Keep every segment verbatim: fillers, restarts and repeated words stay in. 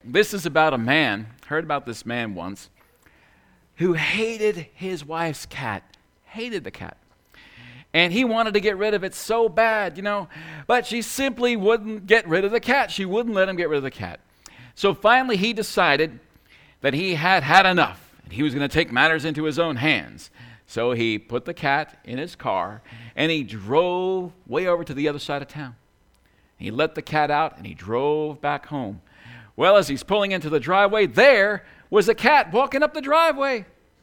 This is about a man, heard about this man once, who hated his wife's cat, hated the cat. And he wanted to get rid of it so bad, you know, but she simply wouldn't get rid of the cat. She wouldn't let him get rid of the cat. So finally he decided that he had had enough, and he was going to take matters into his own hands. So he put the cat in his car, and he drove way over to the other side of town. He let the cat out, and he drove back home. Well, as he's pulling into the driveway, there was a cat walking up the driveway.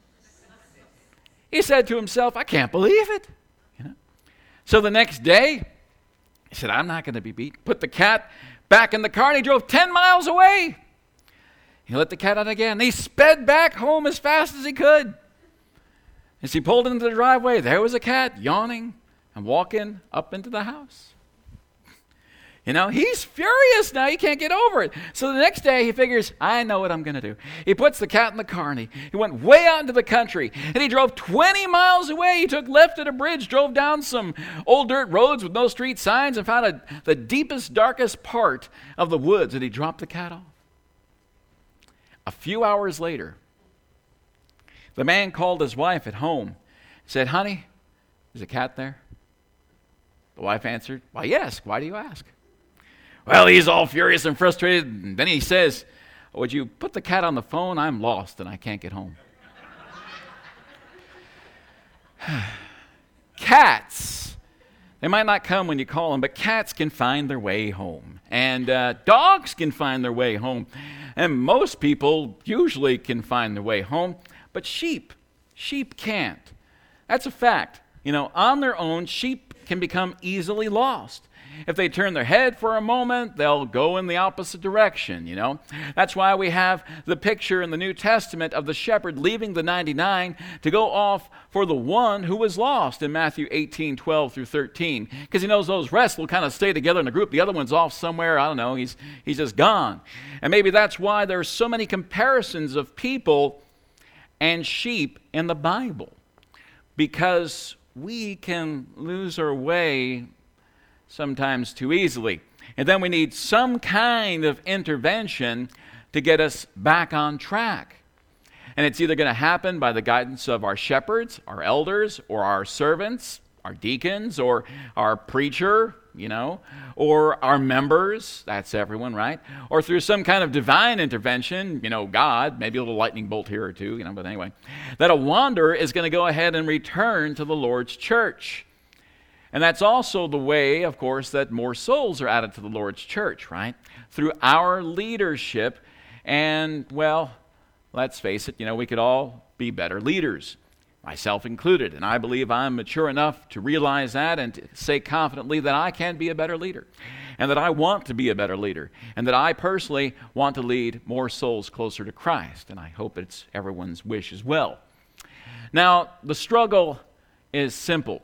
He said to himself, I can't believe it. You know? So the next day, he said, I'm not going to be beat. Put the cat back in the car, and he drove ten miles away. He let the cat out again, and he sped back home as fast as he could. As he pulled into the driveway, there was a cat yawning and walking up into the house. You know, he's furious now. He can't get over it. So the next day he figures, I know what I'm going to do. He puts the cat in the car, and he, he went way out into the country, and he drove twenty miles away. He took left at a bridge, drove down some old dirt roads with no street signs, and found a, the deepest, darkest part of the woods, and he dropped the cat off. A few hours later, the man called his wife at home and said, honey, is a cat there? The wife answered, why, yes. Why do you ask? Well, he's all furious and frustrated. And then he says, would you put the cat on the phone? I'm lost and I can't get home. Cats, they might not come when you call them, but cats can find their way home. And uh, dogs can find their way home. And most people usually can find their way home. But sheep, sheep can't. That's a fact. You know, on their own, sheep can become easily lost. If they turn their head for a moment, they'll go in the opposite direction, you know. That's why we have the picture in the New Testament of the shepherd leaving the ninety-nine to go off for the one who was lost in Matthew eighteen, twelve through thirteen. Because he knows those rest will kind of stay together in a group. The other one's off somewhere, I don't know, he's, he's just gone. And maybe that's why there are so many comparisons of people and sheep in the Bible, because we can lose our way sometimes too easily. And then we need some kind of intervention to get us back on track. And it's either going to happen by the guidance of our shepherds, our elders, or our servants, our deacons, or our preacher, you know, or our members, that's everyone, right? Or through some kind of divine intervention, you know, God, maybe a little lightning bolt here or two, you know, but anyway, that a wanderer is going to go ahead and return to the Lord's church. And that's also the way, of course, that more souls are added to the Lord's church, right? Through our leadership. And, well, let's face it, you know, we could all be better leaders, myself included. And I believe I'm mature enough to realize that and to say confidently that I can be a better leader, and that I want to be a better leader, and that I personally want to lead more souls closer to Christ. And I hope it's everyone's wish as well. Now, the struggle is simple.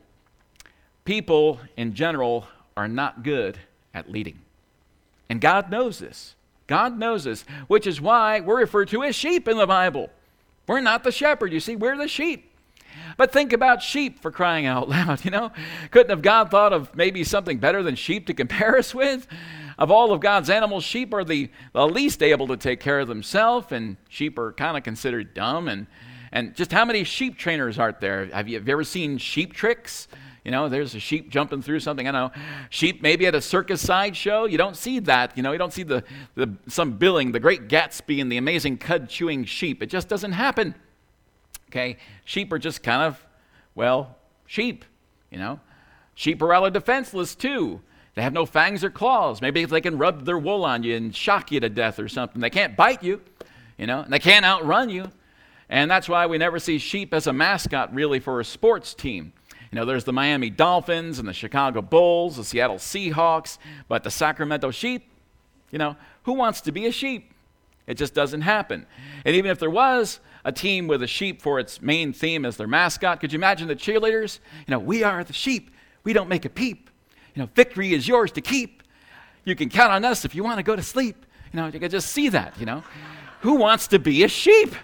People in general are not good at leading. And God knows this. God knows this, which is why we're referred to as sheep in the Bible. We're not the shepherd, you see, we're the sheep. But think about sheep, for crying out loud, you know. Couldn't have God thought of maybe something better than sheep to compare us with? Of all of God's animals, sheep are the, the least able to take care of themselves, and sheep are kind of considered dumb. And, and just how many sheep trainers are there? Have you, have you ever seen sheep tricks? You know, there's a sheep jumping through something. I don't know. Sheep maybe at a circus sideshow. You don't see that. You know, you don't see the, the some billing, the Great Gatsby and the amazing cud-chewing sheep. It just doesn't happen. Okay? Sheep are just kind of, well, sheep, you know. Sheep are rather defenseless, too. They have no fangs or claws. Maybe they can rub their wool on you and shock you to death or something. They can't bite you, you know, and they can't outrun you. And that's why we never see sheep as a mascot, really, for a sports team. You know, there's the Miami Dolphins and the Chicago Bulls, the Seattle Seahawks, but the Sacramento Sheep, you know, who wants to be a sheep? It just doesn't happen. And even if there was a team with a sheep for its main theme as their mascot, could you imagine the cheerleaders? You know, we are the sheep. We don't make a peep. You know, victory is yours to keep. You can count on us if you want to go to sleep. You know, you can just see that, you know. Who wants to be a sheep?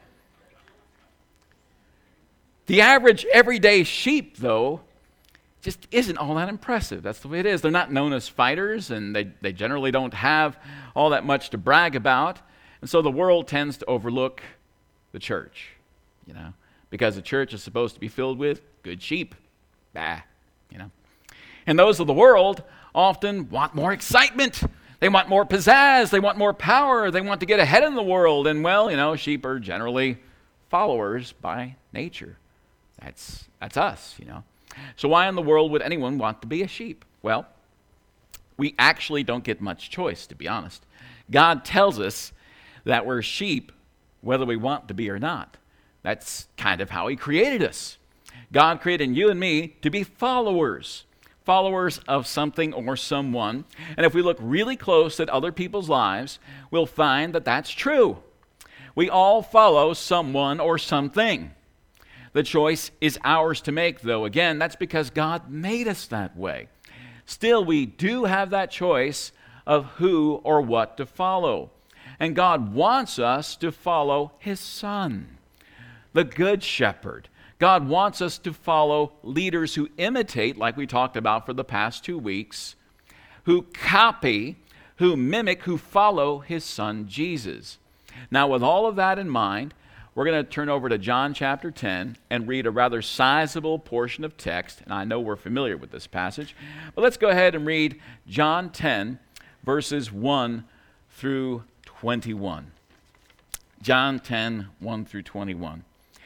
The average everyday sheep, though, just isn't all that impressive. That's the way it is. They're not known as fighters, and they, they generally don't have all that much to brag about. And so the world tends to overlook the church, you know, because the church is supposed to be filled with good sheep. Bah, you know. And those of the world often want more excitement. They want more pizzazz. They want more power. They want to get ahead in the world. And, well, you know, sheep are generally followers by nature. That's, that's us, you know. So why in the world would anyone want to be a sheep? Well, we actually don't get much choice, to be honest. God tells us that we're sheep whether we want to be or not. That's kind of how he created us. God created you and me to be followers, followers of something or someone. And if we look really close at other people's lives, we'll find that that's true. We all follow someone or something. The choice is ours to make, though. Again, that's because God made us that way. Still, we do have that choice of who or what to follow. And God wants us to follow his Son, the Good Shepherd. God wants us to follow leaders who imitate, like we talked about for the past two weeks, who copy, who mimic, who follow his Son, Jesus. Now, with all of that in mind, we're going to turn over to John chapter ten and read a rather sizable portion of text. And I know we're familiar with this passage, but let's go ahead and read John ten, verses one through twenty-one. John ten, one through twenty-one.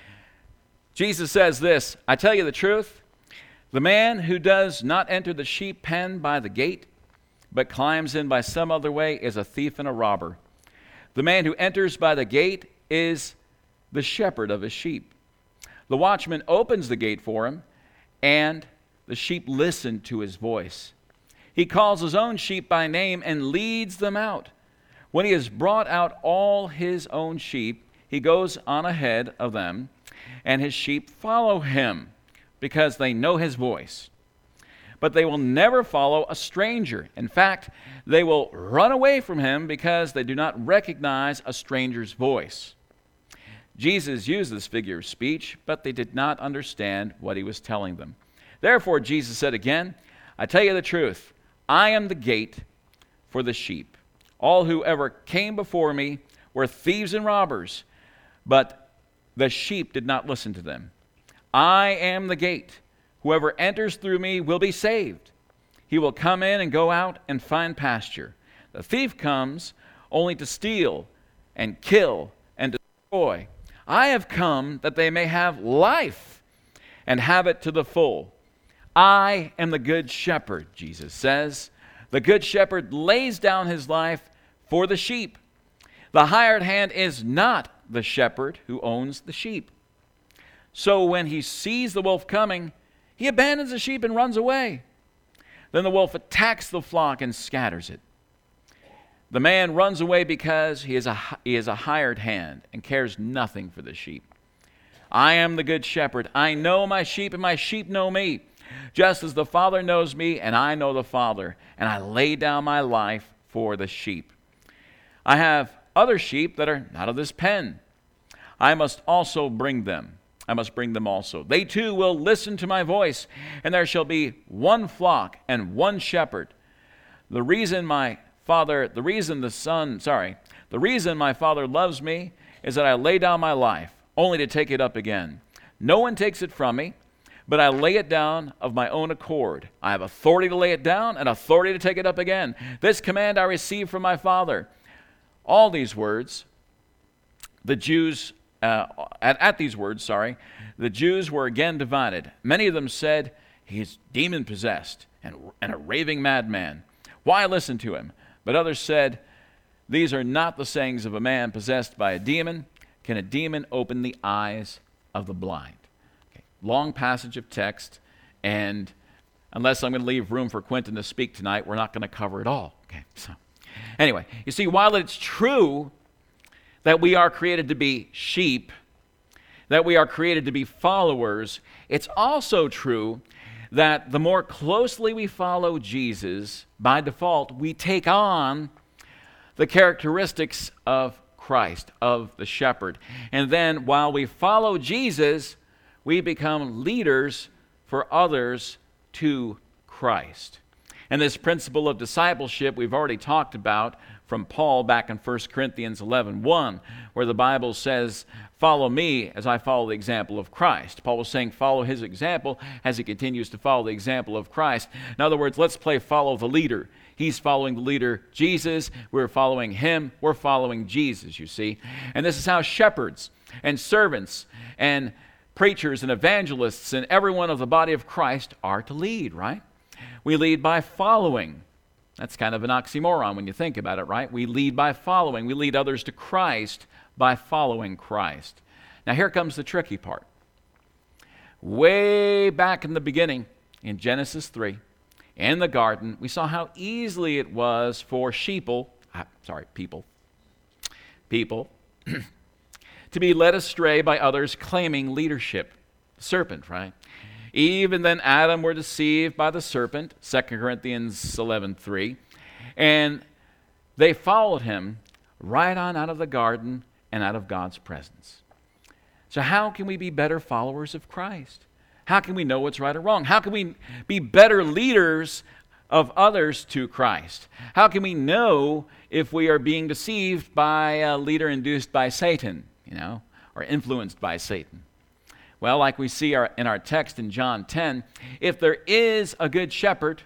Jesus says this, I tell you the truth, the man who does not enter the sheep pen by the gate, but climbs in by some other way is a thief and a robber. The man who enters by the gate is the shepherd of his sheep. The watchman opens the gate for him, and the sheep listen to his voice. He calls his own sheep by name and leads them out. When he has brought out all his own sheep, he goes on ahead of them, and his sheep follow him because they know his voice. But they will never follow a stranger. In fact, they will run away from him because they do not recognize a stranger's voice. Jesus used this figure of speech, but they did not understand what he was telling them. Therefore, Jesus said again, I tell you the truth, I am the gate for the sheep. All who ever came before me were thieves and robbers, but the sheep did not listen to them. I am the gate. Whoever enters through me will be saved. He will come in and go out and find pasture. The thief comes only to steal and kill and destroy. I have come that they may have life and have it to the full. I am the good shepherd, Jesus says. The good shepherd lays down his life for the sheep. The hired hand is not the shepherd who owns the sheep. So when he sees the wolf coming, he abandons the sheep and runs away. Then the wolf attacks the flock and scatters it. The man runs away because he is a, he is a hired hand and cares nothing for the sheep. I am the good shepherd. I know my sheep, and my sheep know me, just as the Father knows me, and I know the Father, and I lay down my life for the sheep. I have other sheep that are not of this pen. I must also bring them. I must bring them also. They too will listen to my voice, and there shall be one flock and one shepherd. The reason my Father, the reason the Son, sorry, the reason my Father loves me is that I lay down my life, only to take it up again. No one takes it from me, but I lay it down of my own accord. I have authority to lay it down and authority to take it up again. This command I received from my Father. All these words, the Jews, uh, at, at these words, sorry, the Jews were again divided. Many of them said, he is demon-possessed and, and a raving madman. Why listen to him? But others said, these are not the sayings of a man possessed by a demon. Can a demon open the eyes of the blind? Okay. Long passage of text, and unless I'm going to leave room for Quentin to speak tonight, we're not going to cover it all. Okay. So, anyway, you see, while it's true that we are created to be sheep, that we are created to be followers, it's also true that the more closely we follow Jesus, by default, we take on the characteristics of Christ, of the shepherd. And then while we follow Jesus, we become leaders for others to Christ. And this principle of discipleship we've already talked about from Paul back in First Corinthians eleven one, where the Bible says, follow me as I follow the example of Christ. Paul was saying follow his example as he continues to follow the example of Christ. In other words, let's play follow the leader. He's following the leader, Jesus. We're following him. We're following Jesus, you see. And this is how shepherds and servants and preachers and evangelists and everyone of the body of Christ are to lead, right? We lead by following. That's kind of an oxymoron when you think about it, right? We lead by following. We lead others to Christ by following Christ. Now here comes the tricky part. Way back in the beginning, in Genesis three, in the garden, we saw how easily it was for sheeple, ah, sorry, people, people, to be led astray by others claiming leadership. Serpent, right? Eve and then Adam were deceived by the serpent, Second Corinthians eleven three, and they followed him right on out of the garden and out of God's presence. So how can we be better followers of Christ? How can we know what's right or wrong? How can we be better leaders of others to Christ? How can we know if we are being deceived by a leader induced by Satan, you know, or influenced by Satan? Well, like we see our, in our text in John ten, if there is a good shepherd,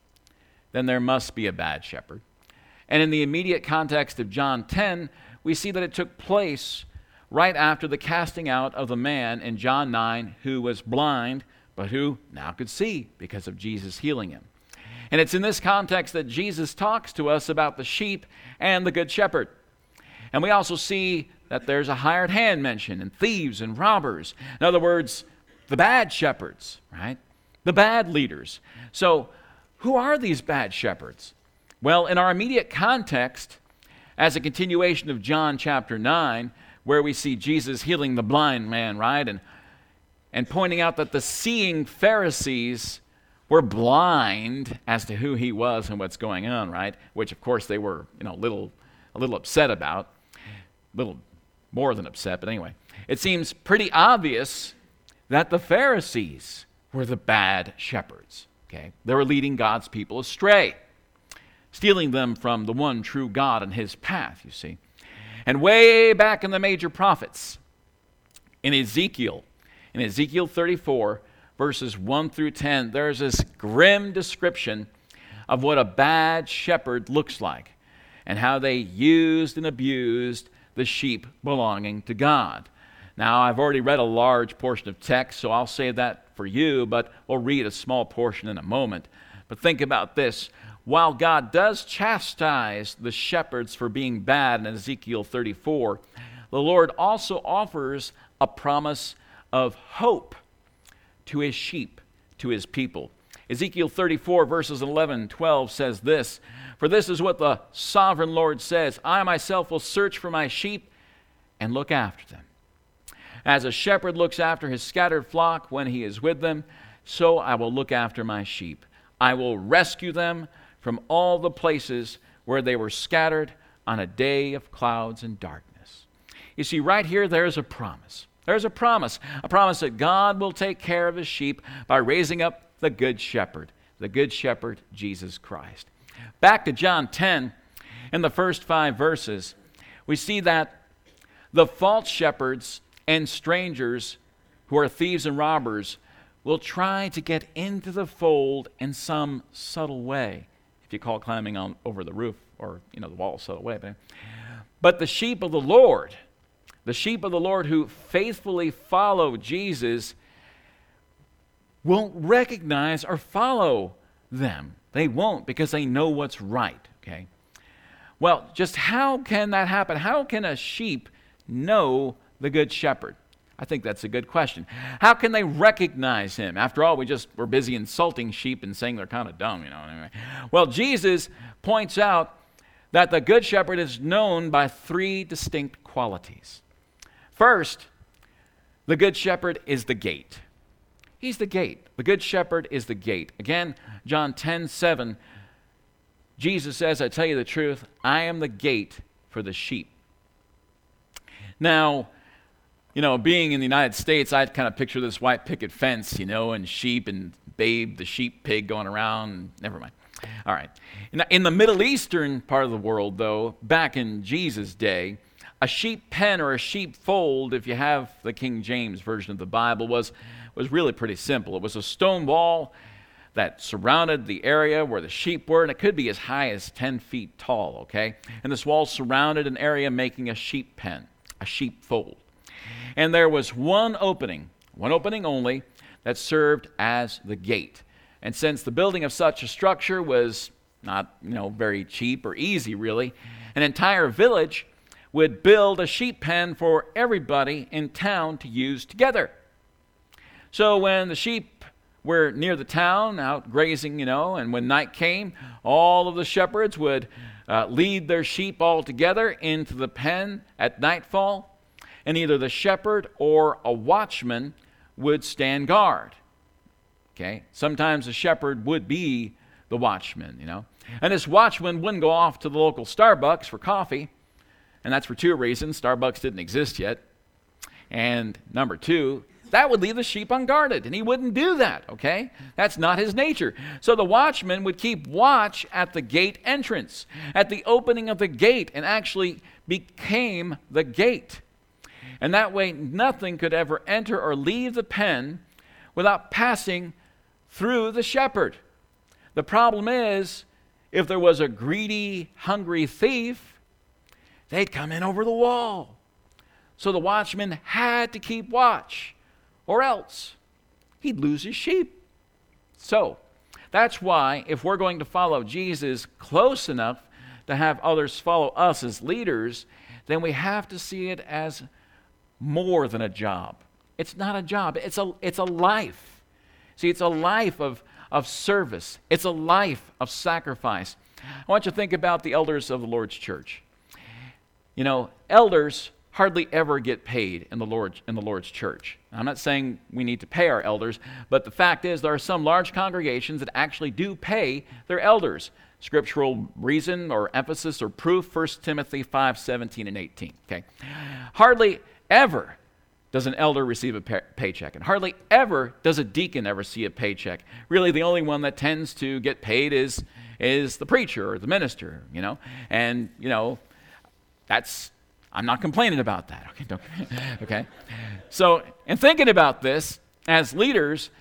then there must be a bad shepherd. And in the immediate context of John ten, we see that it took place right after the casting out of the man in John nine who was blind, but who now could see because of Jesus healing him. And it's in this context that Jesus talks to us about the sheep and the good shepherd. And we also see that there's a hired hand mentioned, and thieves and robbers. In other words, the bad shepherds, right? The bad leaders. So, who are these bad shepherds? Well, in our immediate context, as a continuation of John chapter nine, where we see Jesus healing the blind man, right? And, and pointing out that the seeing Pharisees were blind as to who he was and what's going on, right? Which, of course, they were, you know, little, a little upset about. A little more than upset, but anyway. It seems pretty obvious that the Pharisees were the bad shepherds, okay? They were leading God's people astray, stealing them from the one true God and his path, you see. And way back in the major prophets, in Ezekiel, in Ezekiel thirty-four, verses one through ten, there's this grim description of what a bad shepherd looks like and how they used and abused the sheep belonging to God. Now, I've already read a large portion of text, so I'll save that for you, but we'll read a small portion in a moment. But think about this. While God does chastise the shepherds for being bad in Ezekiel thirty-four, the Lord also offers a promise of hope to his sheep, to his people. Ezekiel thirty-four, verses eleven and twelve says this, "For this is what the sovereign Lord says, I myself will search for my sheep and look after them. As a shepherd looks after his scattered flock when he is with them, so I will look after my sheep. I will rescue them from all the places where they were scattered on a day of clouds and darkness." You see, right here, there's a promise. There's a promise, a promise that God will take care of his sheep by raising up the good shepherd, the good shepherd, Jesus Christ. Back to John ten, in the first five verses, we see that the false shepherds and strangers who are thieves and robbers will try to get into the fold in some subtle way. If you call climbing on over the roof or, you know, the wall a subtle way. But, but the sheep of the Lord, the sheep of the Lord who faithfully follow Jesus, won't recognize or follow them. They won't, because they know what's right, okay? Well, just how can that happen? How can a sheep know the good shepherd? I think that's a good question. How can they recognize him? After all, we just were busy insulting sheep and saying they're kind of dumb, you know. Anyway. Well, Jesus points out that the good shepherd is known by three distinct qualities. First, the good shepherd is the gate. He's the gate. The good shepherd is the gate. Again, John ten seven, Jesus says, "I tell you the truth, I am the gate for the sheep." Now, you know, being in the United States, I'd kind of picture this white picket fence, you know, and sheep and Babe, the sheep pig, going around. Never mind. All right. In the, in the Middle Eastern part of the world, though, back in Jesus' day, a sheep pen or a sheep fold, if you have the King James Version of the Bible, was, was really pretty simple. It was a stone wall that surrounded the area where the sheep were, and it could be as high as ten feet tall, okay? And this wall surrounded an area making a sheep pen, a sheep fold. And there was one opening, one opening only, that served as the gate. And since the building of such a structure was not, you know, very cheap or easy, really, an entire village would build a sheep pen for everybody in town to use together. So when the sheep were near the town, out grazing, you know, and when night came, all of the shepherds would uh, lead their sheep all together into the pen at nightfall, and either the shepherd or a watchman would stand guard. Okay? Sometimes the shepherd would be the watchman, you know. And this watchman wouldn't go off to the local Starbucks for coffee, and that's for two reasons. Starbucks didn't exist yet. And number two, that would leave the sheep unguarded, and he wouldn't do that, okay? That's not his nature. So the watchman would keep watch at the gate entrance, at the opening of the gate, and actually became the gate. And that way, nothing could ever enter or leave the pen without passing through the shepherd. The problem is, if there was a greedy, hungry thief, they'd come in over the wall. So the watchman had to keep watch, or else he'd lose his sheep. So that's why if we're going to follow Jesus close enough to have others follow us as leaders, then we have to see it as more than a job. It's not a job. It's a, it's a life. See, it's a life of, of service. It's a life of sacrifice. I want you to think about the elders of the Lord's church. You know, elders hardly ever get paid in the Lord in the Lord's church. I'm not saying we need to pay our elders, but the fact is there are some large congregations that actually do pay their elders. Scriptural reason or emphasis or proof, First Timothy five, seventeen and eighteen. Okay. Hardly ever does an elder receive a pay- paycheck, and hardly ever does a deacon ever see a paycheck. Really, the only one that tends to get paid is is the preacher or the minister, you know. And, you know, that's, I'm not complaining about that. Okay, don't, okay. So, in thinking about this, as leaders,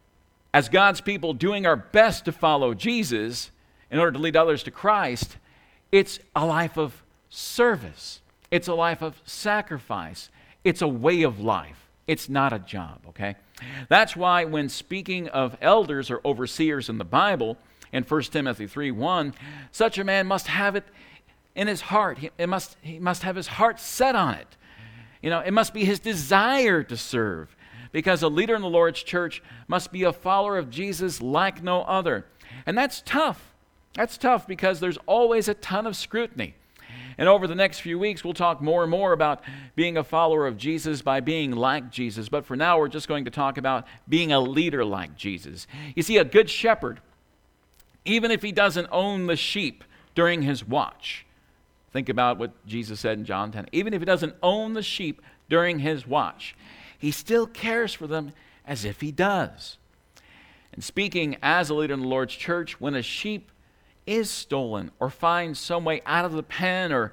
as God's people doing our best to follow Jesus in order to lead others to Christ, it's a life of service. It's a life of sacrifice. It's a way of life. It's not a job, okay? That's why when speaking of elders or overseers in the Bible, in First Timothy three one, such a man must have it in his heart. He, it must, he must have his heart set on it. You know, it must be his desire to serve, because a leader in the Lord's church must be a follower of Jesus like no other. And that's tough. That's tough because there's always a ton of scrutiny. And over the next few weeks, we'll talk more and more about being a follower of Jesus by being like Jesus. But for now, we're just going to talk about being a leader like Jesus. You see, a good shepherd, even if he doesn't own the sheep during his watch, think about what Jesus said in John ten. Even if he doesn't own the sheep during his watch, he still cares for them as if he does. And speaking as a leader in the Lord's church, when a sheep is stolen or finds some way out of the pen or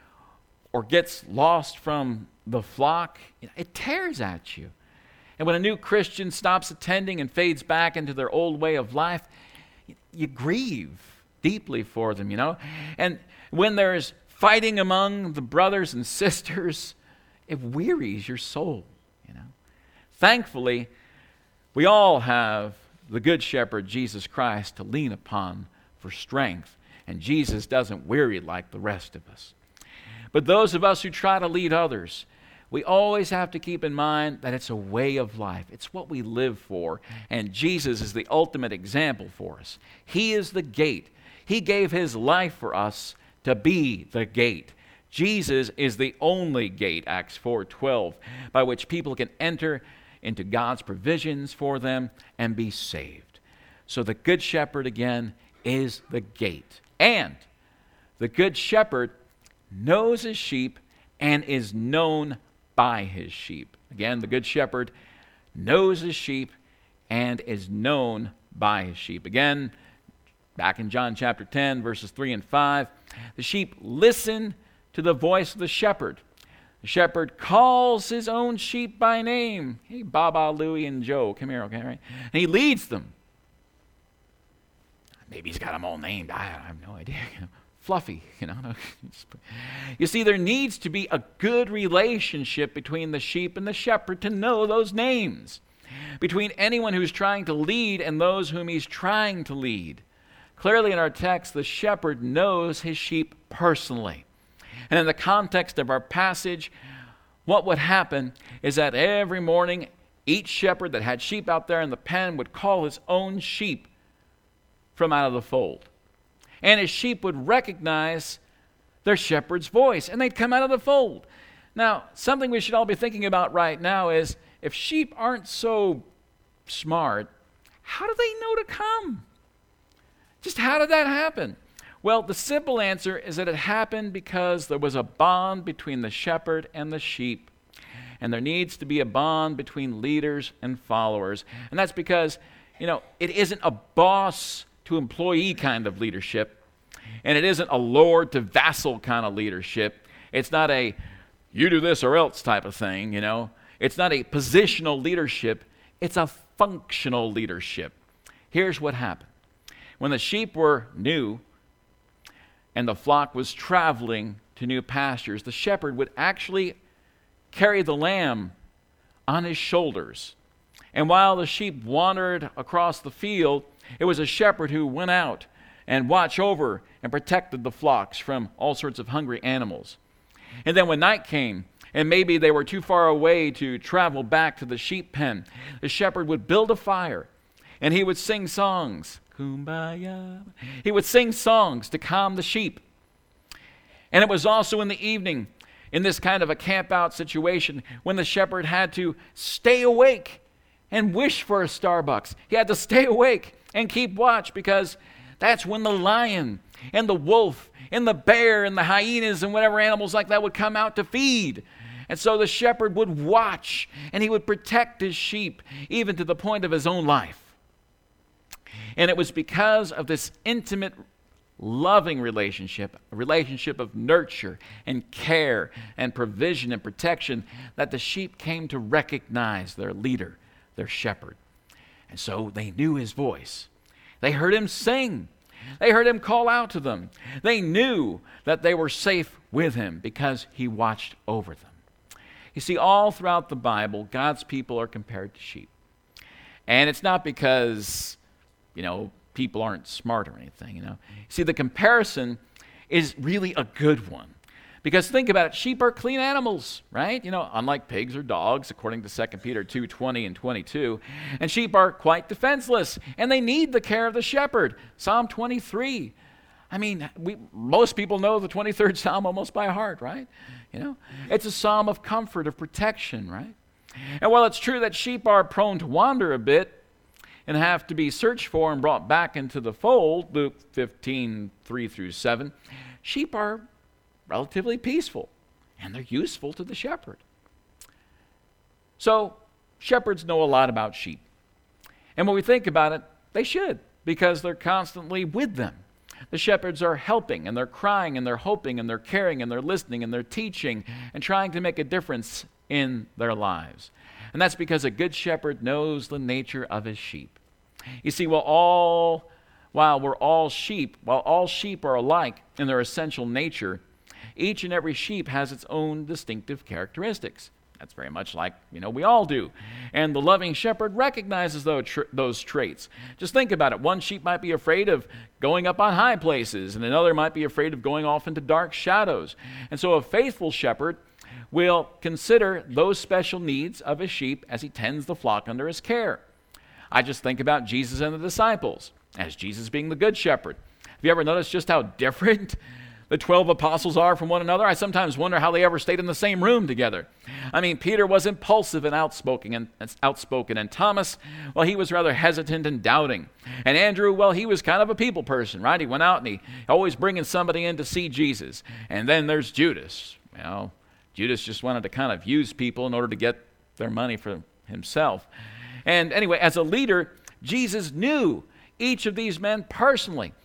or gets lost from the flock, it tears at you. And when a new Christian stops attending and fades back into their old way of life, you grieve deeply for them, you know. And when there's fighting among the brothers and sisters, it wearies your soul, you know. Thankfully, we all have the Good Shepherd, Jesus Christ, to lean upon for strength, and Jesus doesn't weary like the rest of us. But those of us who try to lead others, we always have to keep in mind that it's a way of life. It's what we live for, and Jesus is the ultimate example for us. He is the gate. He gave his life for us to be the gate. Jesus is the only gate, Acts four twelve, by which people can enter into God's provisions for them and be saved. So the Good Shepherd, again, is the gate. And the Good Shepherd knows his sheep and is known by his sheep. Again, the Good Shepherd knows his sheep and is known by his sheep. Again, Back in John chapter ten, verses three and five, the sheep listen to the voice of the shepherd. The shepherd calls his own sheep by name. Hey, Baba, Louie, and Joe, come here, okay, right? And he leads them. Maybe he's got them all named. I, I have no idea. Fluffy, you know. You see, there needs to be a good relationship between the sheep and the shepherd to know those names. Between anyone who's trying to lead and those whom he's trying to lead. Clearly in our text, the shepherd knows his sheep personally. And in the context of our passage, what would happen is that every morning, each shepherd that had sheep out there in the pen would call his own sheep from out of the fold. And his sheep would recognize their shepherd's voice, and they'd come out of the fold. Now, something we should all be thinking about right now is, if sheep aren't so smart, how do they know to come? Just how did that happen? Well, the simple answer is that it happened because there was a bond between the shepherd and the sheep. And there needs to be a bond between leaders and followers. And that's because, you know, it isn't a boss to employee kind of leadership. And it isn't a lord to vassal kind of leadership. It's not a you do this or else type of thing, you know. It's not a positional leadership. It's a functional leadership. Here's what happened. When the sheep were new and the flock was traveling to new pastures, the shepherd would actually carry the lamb on his shoulders. And while the sheep wandered across the field, it was a shepherd who went out and watched over and protected the flocks from all sorts of hungry animals. And then when night came, and maybe they were too far away to travel back to the sheep pen, the shepherd would build a fire, and he would sing songs. Kumbaya. He would sing songs to calm the sheep. And it was also in the evening, in this kind of a camp-out situation, when the shepherd had to stay awake and wish for a Starbucks. He had to stay awake and keep watch, because that's when the lion and the wolf and the bear and the hyenas and whatever animals like that would come out to feed. And so the shepherd would watch, and he would protect his sheep, even to the point of his own life. And it was because of this intimate, loving relationship, a relationship of nurture and care and provision and protection, that the sheep came to recognize their leader, their shepherd. And so they knew his voice. They heard him sing. They heard him call out to them. They knew that they were safe with him because he watched over them. You see, all throughout the Bible, God's people are compared to sheep. And it's not because, you know, people aren't smart or anything, you know. See, the comparison is really a good one. Because think about it, sheep are clean animals, right? You know, unlike pigs or dogs, according to Second Peter two twenty and twenty-two. And sheep are quite defenseless, and they need the care of the shepherd. Psalm twenty-three. I mean, we, most people know the twenty-third Psalm almost by heart, right? You know, it's a psalm of comfort, of protection, right? And while it's true that sheep are prone to wander a bit and have to be searched for and brought back into the fold, Luke fifteen, three through seven, sheep are relatively peaceful, and they're useful to the shepherd. So, shepherds know a lot about sheep. And when we think about it, they should, because they're constantly with them. The shepherds are helping, and they're crying, and they're hoping, and they're caring, and they're listening, and they're teaching, and trying to make a difference in their lives. And that's because a good shepherd knows the nature of his sheep. You see, while all, while we're all sheep, while all sheep are alike in their essential nature, each and every sheep has its own distinctive characteristics. That's very much like, you know, we all do. And the loving shepherd recognizes those, tra- those traits. Just think about it. One sheep might be afraid of going up on high places, and another might be afraid of going off into dark shadows. And so a faithful shepherd will consider those special needs of his sheep as he tends the flock under his care. I just think about Jesus and the disciples, as Jesus being the good shepherd. Have you ever noticed just how different the twelve apostles are from one another? I sometimes wonder how they ever stayed in the same room together. I mean, Peter was impulsive and outspoken, and outspoken, and Thomas, well, he was rather hesitant and doubting. And Andrew, well, he was kind of a people person, right? He went out and he always bringing somebody in to see Jesus. And then there's Judas. You know, Judas just wanted to kind of use people in order to get their money for himself. And anyway, as a leader, Jesus knew each of these men personally.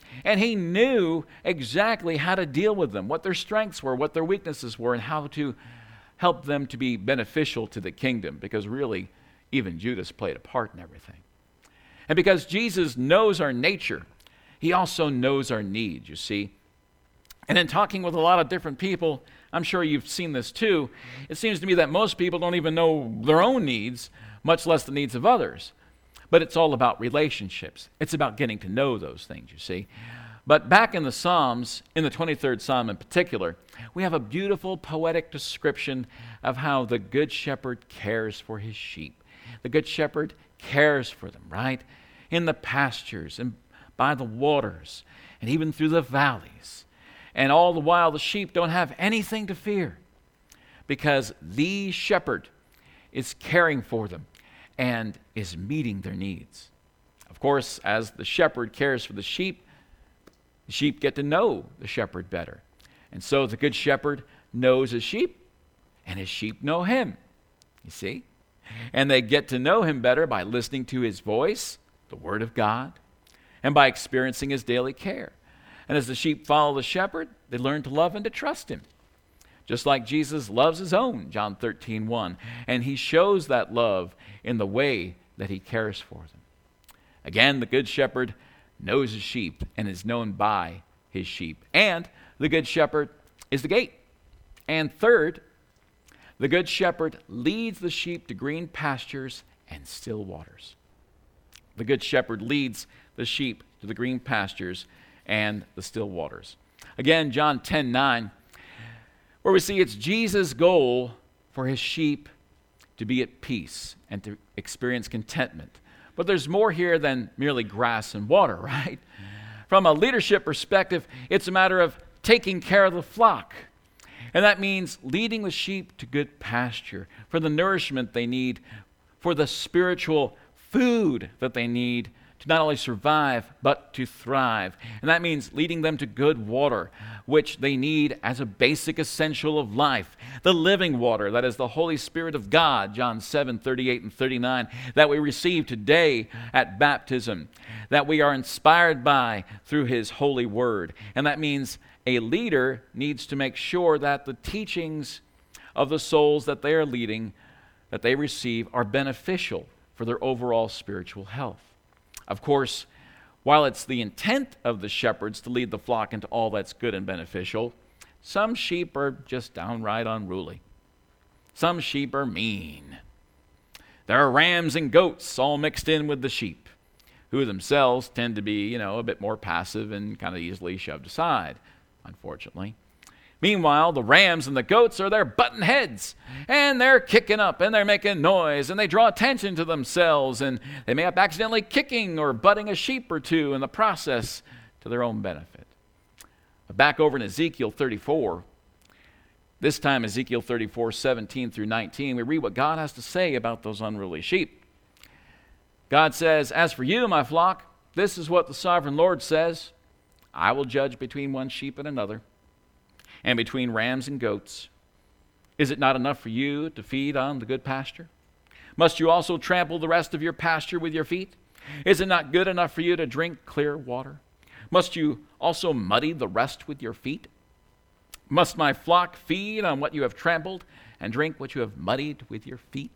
And he knew exactly how to deal with them, what their strengths were, what their weaknesses were, and how to help them to be beneficial to the kingdom, because really, even Judas played a part in everything. And because Jesus knows our nature, he also knows our needs, you see. And in talking with a lot of different people, I'm sure you've seen this too, it seems to me that most people don't even know their own needs, much less the needs of others. But it's all about relationships. It's about getting to know those things, you see. But back in the Psalms, in the twenty-third Psalm in particular, we have a beautiful poetic description of how the Good Shepherd cares for his sheep. The Good Shepherd cares for them, right? In the pastures and by the waters and even through the valleys. And all the while the sheep don't have anything to fear because the shepherd is caring for them and is meeting their needs. Of course, as the shepherd cares for the sheep, the sheep get to know the shepherd better. And so the Good Shepherd knows his sheep, and his sheep know him, you see? And they get to know him better by listening to his voice, the Word of God, and by experiencing his daily care. And as the sheep follow the shepherd, they learn to love and to trust him. Just like Jesus loves his own, John thirteen one. And he shows that love in the way that he cares for them. Again, the Good Shepherd knows his sheep and is known by his sheep. And the Good Shepherd is the gate. And third, the Good Shepherd leads the sheep to green pastures and still waters. The Good Shepherd leads the sheep to the green pastures and the still waters. Again, John ten nine, where we see it's Jesus' goal for his sheep to be at peace and to experience contentment. But there's more here than merely grass and water, right? From a leadership perspective, it's a matter of taking care of the flock. And that means leading the sheep to good pasture, for the nourishment they need, for the spiritual food that they need to not only survive, but to thrive. And that means leading them to good water, which they need as a basic essential of life. The living water, that is the Holy Spirit of God, John seven thirty-eight and thirty-nine, that we receive today at baptism, that we are inspired by through his holy word. And that means a leader needs to make sure that the teachings of the souls that they are leading, that they receive, are beneficial for their overall spiritual health. Of course, while it's the intent of the shepherds to lead the flock into all that's good and beneficial, some sheep are just downright unruly. Some sheep are mean. There are rams and goats all mixed in with the sheep, who themselves tend to be, you know, a bit more passive and kind of easily shoved aside, unfortunately. Meanwhile, the rams and the goats are there butting heads, and they're kicking up, and they're making noise, and they draw attention to themselves, and they may up accidentally kicking or butting a sheep or two in the process to their own benefit. But back over in Ezekiel thirty-four, this time Ezekiel thirty-four, seventeen through nineteen, we read what God has to say about those unruly sheep. God says, "As for you, my flock, this is what the sovereign Lord says. I will judge between one sheep and another, and between rams and goats. Is it not enough for you to feed on the good pasture? Must you also trample the rest of your pasture with your feet? Is it not good enough for you to drink clear water? Must you also muddy the rest with your feet? Must my flock feed on what you have trampled and drink what you have muddied with your feet?"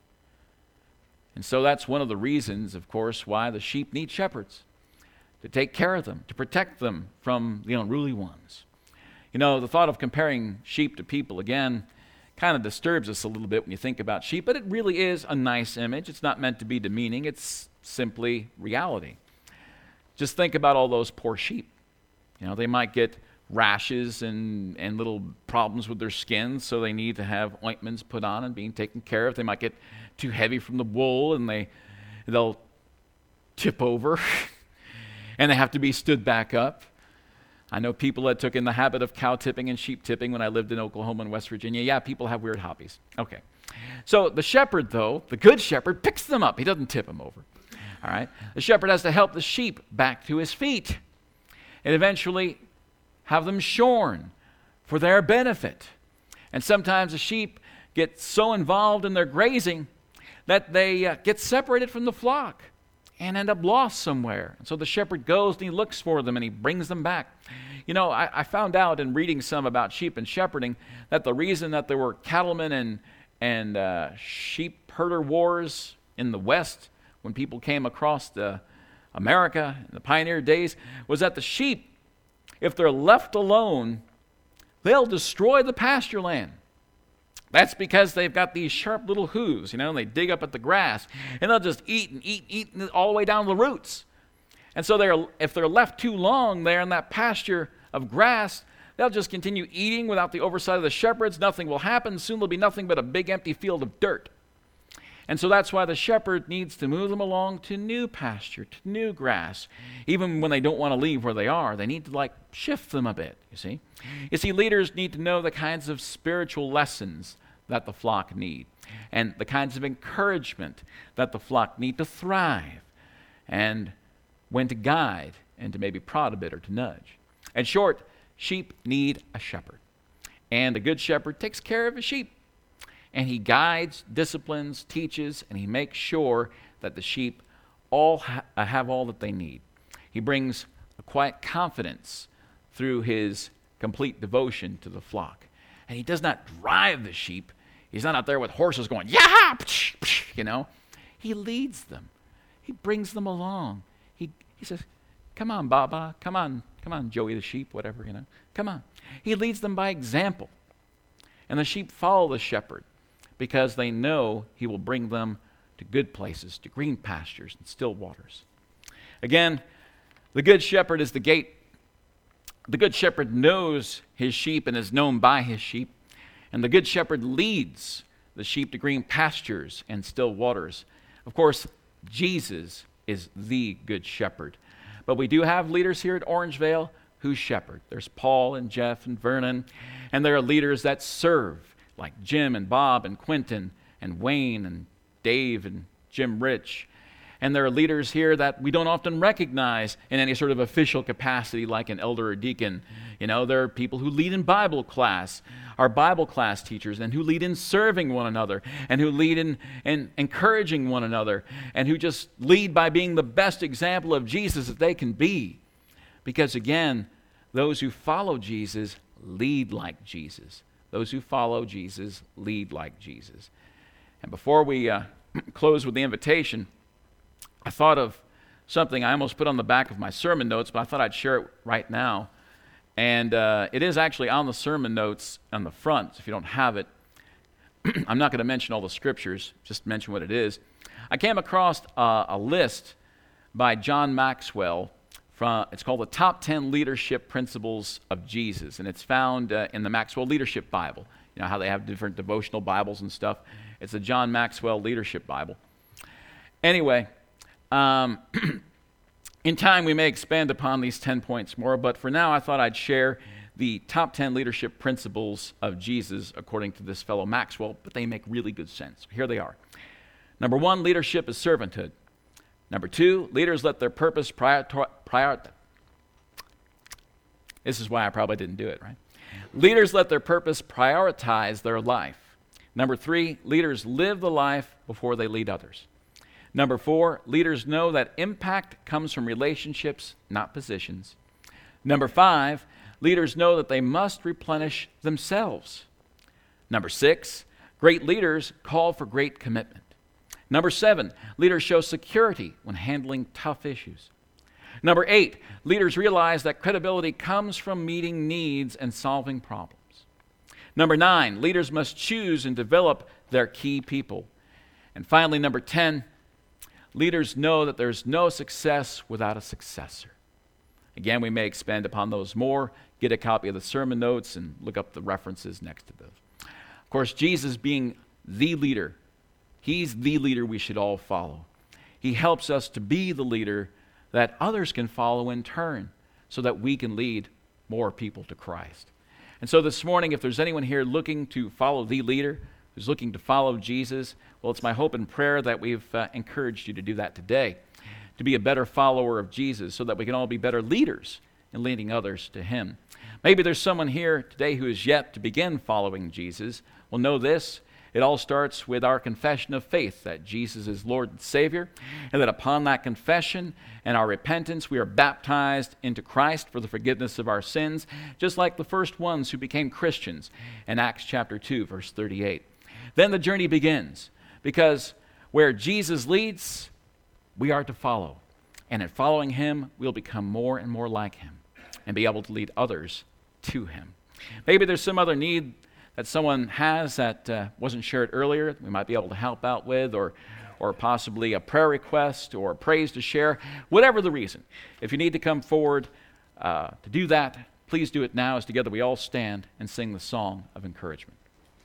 And so that's one of the reasons, of course, why the sheep need shepherds, to take care of them, to protect them from the unruly ones. You know, the thought of comparing sheep to people, again, kind of disturbs us a little bit when you think about sheep, but it really is a nice image. It's not meant to be demeaning. It's simply reality. Just think about all those poor sheep. You know, they might get rashes and, and little problems with their skin, so they need to have ointments put on and being taken care of. They might get too heavy from the wool, and they, they'll tip over, and they have to be stood back up. I know people that took in the habit of cow tipping and sheep tipping when I lived in Oklahoma and West Virginia. Yeah, people have weird hobbies. Okay. So the shepherd, though, the good shepherd, picks them up. He doesn't tip them over. All right. The shepherd has to help the sheep back to his feet and eventually have them shorn for their benefit. And sometimes the sheep get so involved in their grazing that they uh, get separated from the flock. and end up lost somewhere. And so the shepherd goes and he looks for them and he brings them back. You know, I, I found out in reading some about sheep and shepherding that the reason that there were cattlemen and, and uh, sheep herder wars in the West when people came across the America in the pioneer days was that the sheep, if they're left alone, they'll destroy the pasture land. That's because they've got these sharp little hooves, you know, and they dig up at the grass, and they'll just eat and eat and eat all the way down to the roots. And so they're, if they're left too long there in that pasture of grass, they'll just continue eating without the oversight of the shepherds. Nothing will happen. Soon there'll be nothing but a big empty field of dirt. And so that's why the shepherd needs to move them along to new pasture, to new grass. Even when they don't want to leave where they are, they need to like shift them a bit, you see. You see, leaders need to know the kinds of spiritual lessons that the flock need and the kinds of encouragement that the flock need to thrive and when to guide and to maybe prod a bit or to nudge. In short, sheep need a shepherd. And a good shepherd takes care of his sheep. And he guides, disciplines, teaches, and he makes sure that the sheep all ha- have all that they need. He brings a quiet confidence through his complete devotion to the flock. And he does not drive the sheep. He's not out there with horses going, yeah, you know. He leads them. He brings them along. He, he says, come on, Baba. Come on. Come on, Joey the sheep, whatever, you know. Come on. He leads them by example. And the sheep follow the shepherd, because they know he will bring them to good places, to green pastures and still waters. Again, the good shepherd is the gate. The good shepherd knows his sheep and is known by his sheep. And the good shepherd leads the sheep to green pastures and still waters. Of course, Jesus is the good shepherd. But we do have leaders here at Orangevale who shepherd. There's Paul and Jeff and Vernon, and there are leaders that serve, like Jim and Bob and Quentin and Wayne and Dave and Jim Rich. And there are leaders here that we don't often recognize in any sort of official capacity like an elder or deacon. You know, there are people who lead in Bible class, our Bible class teachers, and who lead in serving one another, and who lead in, in encouraging one another, and who just lead by being the best example of Jesus that they can be. Because again, those who follow Jesus lead like Jesus. Those who follow Jesus lead like Jesus. And before we uh, close with the invitation, I thought of something I almost put on the back of my sermon notes, but I thought I'd share it right now. And uh, it is actually on the sermon notes on the front, so if you don't have it. I'm not going to mention all the scriptures, just mention what it is. I came across uh, a list by John Maxwell. From, it's called the Top ten Leadership Principles of Jesus, and it's found uh, in the Maxwell Leadership Bible. You know how they have different devotional Bibles and stuff? It's the John Maxwell Leadership Bible. Anyway, um, in time we may expand upon these ten points more, but for now I thought I'd share the top ten leadership principles of Jesus according to this fellow Maxwell, but they make really good sense. Here they are. Number one, leadership is servanthood. Number two, leaders let their purpose prioritize. Prior- this is why I probably didn't do it, right? Leaders let their purpose prioritize their life. Number three, leaders live the life before they lead others. Number four, leaders know that impact comes from relationships, not positions. Number five, leaders know that they must replenish themselves. Number six, great leaders call for great commitment. Number seven, leaders show security when handling tough issues. Number eight, leaders realize that credibility comes from meeting needs and solving problems. Number nine, leaders must choose and develop their key people. And finally, number ten, leaders know that there's no success without a successor. Again, we may expand upon those more. Get a copy of the sermon notes and look up the references next to those. Of course, Jesus being the leader, he's the leader we should all follow. He helps us to be the leader that others can follow in turn so that we can lead more people to Christ. And so this morning, if there's anyone here looking to follow the leader, who's looking to follow Jesus, well, it's my hope and prayer that we've uh, encouraged you to do that today, to be a better follower of Jesus so that we can all be better leaders in leading others to him. Maybe there's someone here today who is yet to begin following Jesus. Well, know this. It all starts with our confession of faith that Jesus is Lord and Savior, and that upon that confession and our repentance, we are baptized into Christ for the forgiveness of our sins, just like the first ones who became Christians in Acts chapter two, verse thirty-eight. Then the journey begins, because where Jesus leads, we are to follow. And in following him, we'll become more and more like him and be able to lead others to him. Maybe there's some other need that someone has that uh, wasn't shared earlier, we might be able to help out with, or or possibly a prayer request or praise to share, whatever the reason. If you need to come forward uh, to do that, please do it now as together we all stand and sing the song of encouragement.